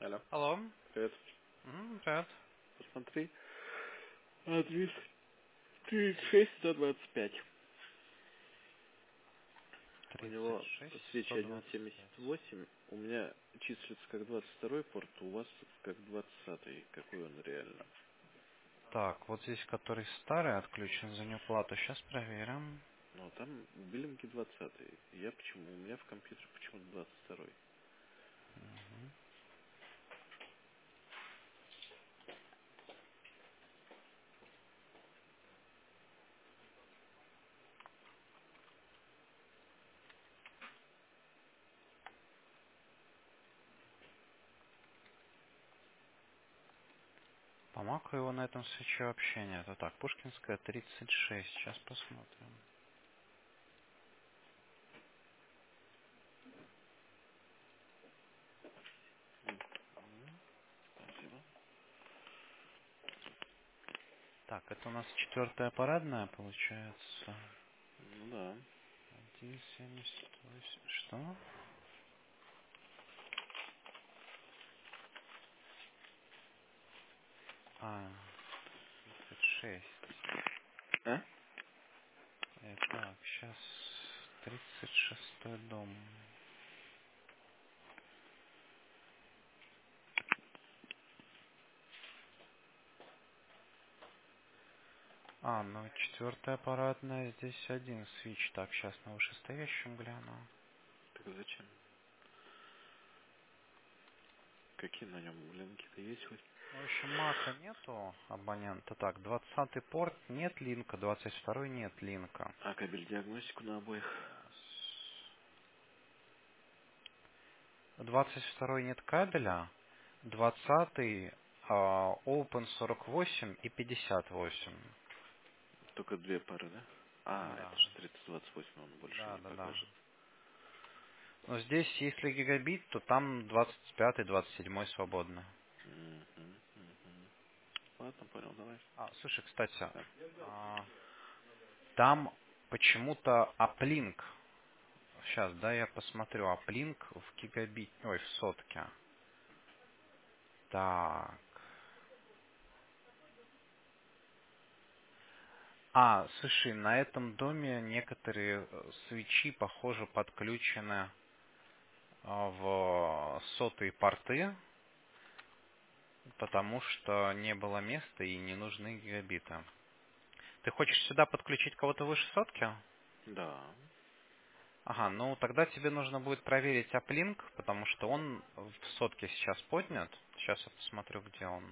Алло, Алло. привет. Привет. Посмотри. Адрес 36-125. У Тридцать него шесть свечи сто двадцать пять. 1.78. У меня числится как 22-й порт, у вас как 20-й. Какой он реально? Так, вот здесь, который старый, отключен за неуплату. Сейчас проверим. Ну, там в биллинге 20-й. Я почему? У меня в компьютере почему-то 22-й. По маку его на этом свече вообще нет. Вот так, Пушкинская 36. Сейчас посмотрим. Спасибо. Так, это у нас четвертая парадная, получается. Ну да. 1.78. Что? А, 36. А? Так, сейчас 36-й дом. Ну четвертая парадная, здесь один свич. Так, сейчас на вышестоящем гляну. Так зачем? Какие на нем линки-то есть хоть? Ну, в общем, мака нету абонента. Так, 20-й порт нет линка, 22-й нет линка. А кабель диагностику на обоих? Сейчас. 22-й нет кабеля, 20-й Open 48 и 58. Только две пары, да? А, это Да, же 3028, он больше да, не да, да. покажет. Но здесь, если гигабит, то там 25-й, 27-й свободно. Мгм, мгм. Ладно, понял, давай. Слушай, кстати, Да. а, там почему-то аплинк. Сейчас, да, я посмотрю. Аплинк в гигабит, ой, в сотке. Так. Слушай, на этом доме некоторые свечи, похоже, подключены в сотые порты, потому что не было места и не нужны гигабиты. Ты хочешь сюда подключить кого-то выше сотки? Да. Ага, ну тогда тебе нужно будет проверить аплинк, потому что он в сотке сейчас поднят. Сейчас я посмотрю, где он.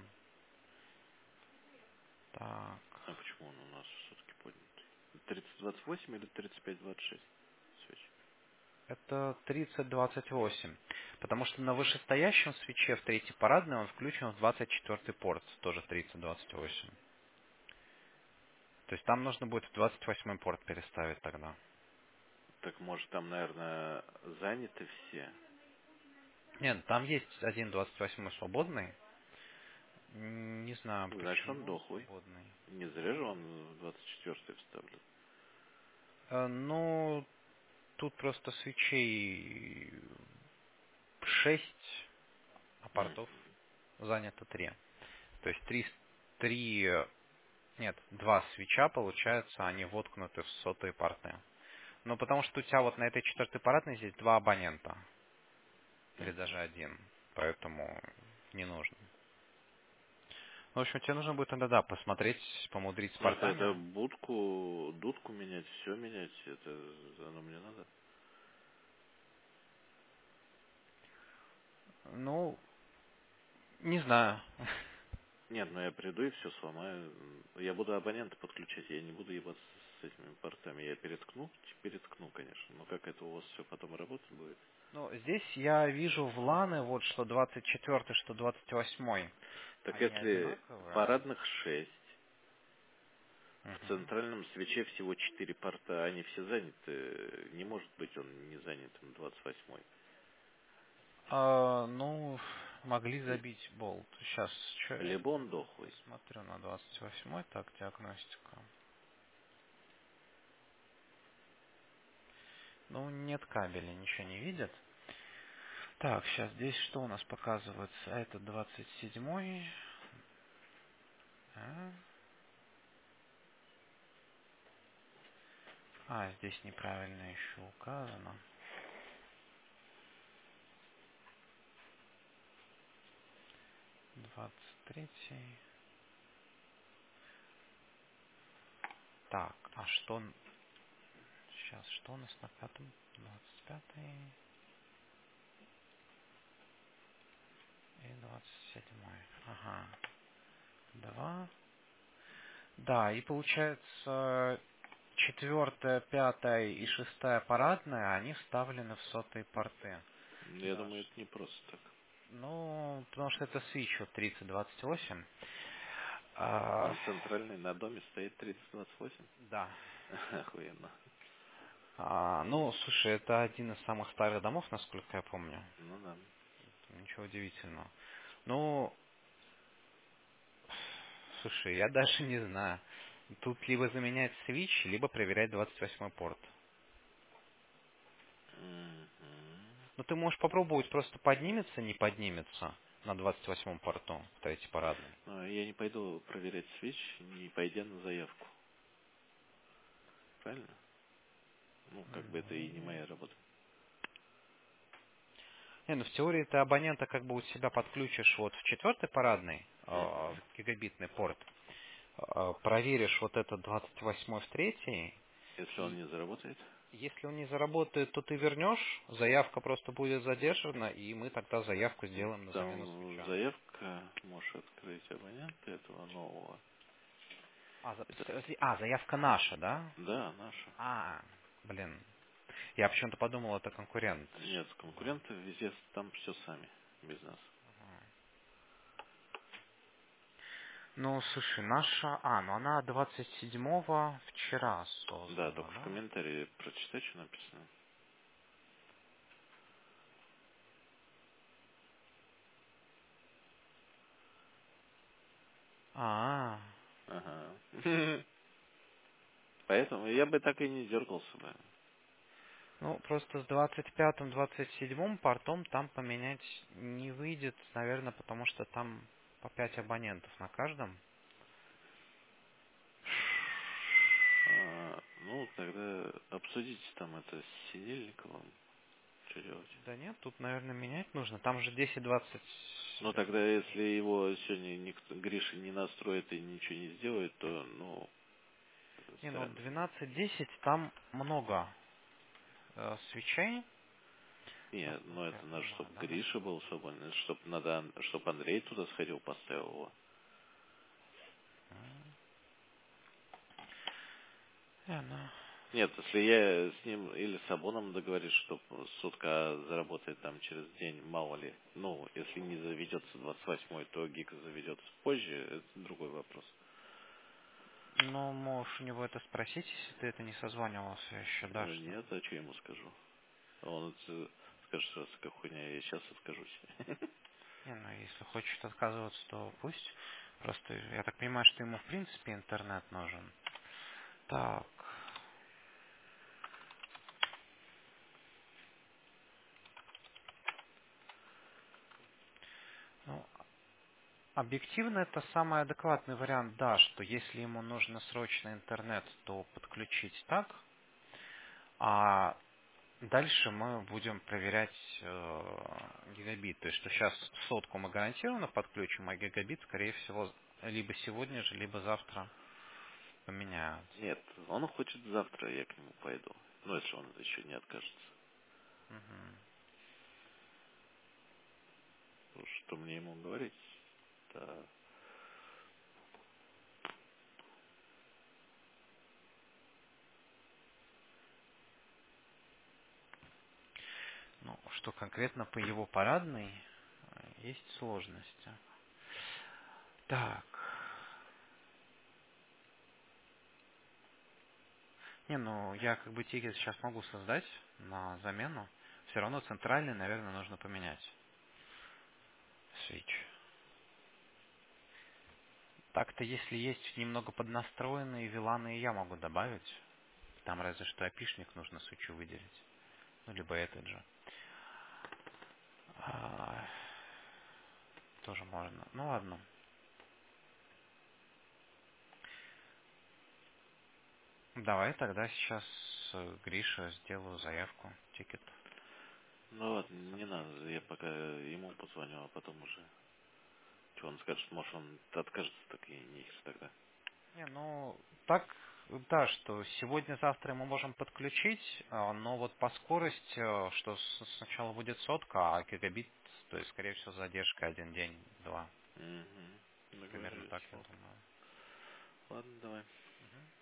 Так. А почему он у нас все-таки поднят? 3028 или 3526? Свечи. Это 3028. Потому что на вышестоящем свече в третьей парадной он включен в 24 порт, тоже 3028. То есть там нужно будет в 28 порт переставить тогда. Так может там, наверное, заняты все? Нет, там есть один 28 свободный. Не знаю Значит, он почему он дохлый. свободный. Не зря же он в 24 вставлен. Ну, тут просто свечей 6, а М. портов занято 3. То есть нет, два свеча, получается, они воткнуты в сотые порты. Ну, потому что у тебя вот на этой четвертой парадной здесь два абонента. Или даже один. Поэтому не нужно. Ну, в общем, тебе нужно будет тогда, да, посмотреть, помудрить с Ну, это портами. дудку менять, все менять, это оно мне надо. Ну, не знаю. Нет, ну я приду и все сломаю. Я буду абонента подключать, я не буду ебаться с этими портами. Я переткну, конечно. Но как это у вас все потом работать будет? Ну, здесь я вижу в ланы, вот что 24, что 28. Так Они если одинаковые. парадных 6, в Мгм. центральном свече всего 4 порта, они все заняты. Не может быть он не занятым 28-й. Ну, могли забить болт. Сейчас, что я Либо он дохлый. посмотрю на 28. Так, диагностика. Ну, нет кабеля, ничего не видит. Так, сейчас здесь что у нас показывается? Это 27-й. Здесь неправильно еще указано. 23-й. Так, а что... Сейчас, что у нас на пятом? 25-й и 27-й. Ага. 2. Да, и получается, 4-я, 5-я и 6-я парадная, они вставлены в сотые порты. Я Да. думаю, это не просто так. Ну, потому что это свич от 3028. На центральной, на доме стоит 3028. Да. Охуенно. Ну, слушай, это один из самых старых домов, насколько я помню. Ну да. Ничего удивительного. Ну, слушай, я даже не знаю. Тут либо заменять свич, либо проверять 28-й порт. Мгм. Ну, ты можешь попробовать просто поднимется, не поднимется на 28-м порту, в третий парадный. Но я не пойду проверять свич, не пойдя на заявку. Правильно? Ну, как бы это и не моя работа. Ну в теории ты абонента как бы у себя подключишь вот в 4-й парадный, в Мгм. гигабитный порт, проверишь вот этот 28-й в третий, Если он и не заработает? если он не заработает, то ты вернешь, заявка просто будет задержана, и мы тогда заявку сделаем на замену Там свеча. заявка, можешь открыть абонента этого нового. Это, Заявка наша, да? да, наша. Блин. Я почему-то подумал, это конкурент. Нет, конкуренты везде там все сами, без нас. Ну, слушай, наша... ну она 27-го вчера Да, создана, только в да? комментарии прочитай, что написано. А, Ага. Поэтому я бы так и не дергался бы. ну, просто с 25-м, 27-м портом там поменять не выйдет, наверное, потому что там по 5 абонентов на каждом. Ну, тогда обсудите там это с Синельниковым. Что делать? Да нет, тут, наверное, менять нужно. Там же 10-20... Ну, тогда, если его сегодня никто, Гриша не настроит и ничего не сделает, то, ну, Не, ну сорян. 12-10 там много свечей, Нет, ну насколько я это надо, понимаю, чтобы да? Гриша был свободен, чтобы Андрей туда сходил, поставил его. Ну, Нет, если я с ним или с Абоном договорюсь, что сутка заработает там через день, мало ли. Ну, если не заведется 28-й, то гиг заведется позже, это другой вопрос. ну, можешь у него это спросить, если ты это не созванивался еще, да, что... Нет, а что ему скажу? Он скажет, что как хуйня, я сейчас откажусь. Не, ну, если хочет отказываться, то пусть. Просто, я так понимаю, что ему, в принципе, интернет нужен. Так, ну, объективно это самый адекватный вариант, да, что если ему нужно срочно интернет, то подключить так, а дальше мы будем проверять гигабит. То есть, что сейчас сотку мы гарантированно подключим, а гигабит, скорее всего, либо сегодня же, либо завтра поменяют. Нет, он хочет завтра, я к нему пойду. Ну, если он еще не откажется. Мгм. Что мне ему говорить? Да. Ну, что конкретно по его парадной, есть сложности. Так. Не, ну, я как бы тикет сейчас могу создать на замену. Все равно центральный, наверное, нужно поменять. Switch. Так-то, если есть немного поднастроенные виланы, я могу добавить. Там разве что опишник нужно свечу выделить. Ну, либо этот же. Тоже можно. Ну ладно. Давай тогда сейчас Грише сделаю заявку, тикет. Ну ладно, не надо, я пока ему позвоню, а потом уже. Что он скажет, может он откажется, так и не их тогда. Не, ну, так, да, что сегодня-завтра мы можем подключить, но вот по скорости, что сначала будет сотка, а гигабит, то есть, скорее всего, задержка один день, два. Угу. Примерно так, Договорились, я ладно. думаю. Ладно, давай. Мгм.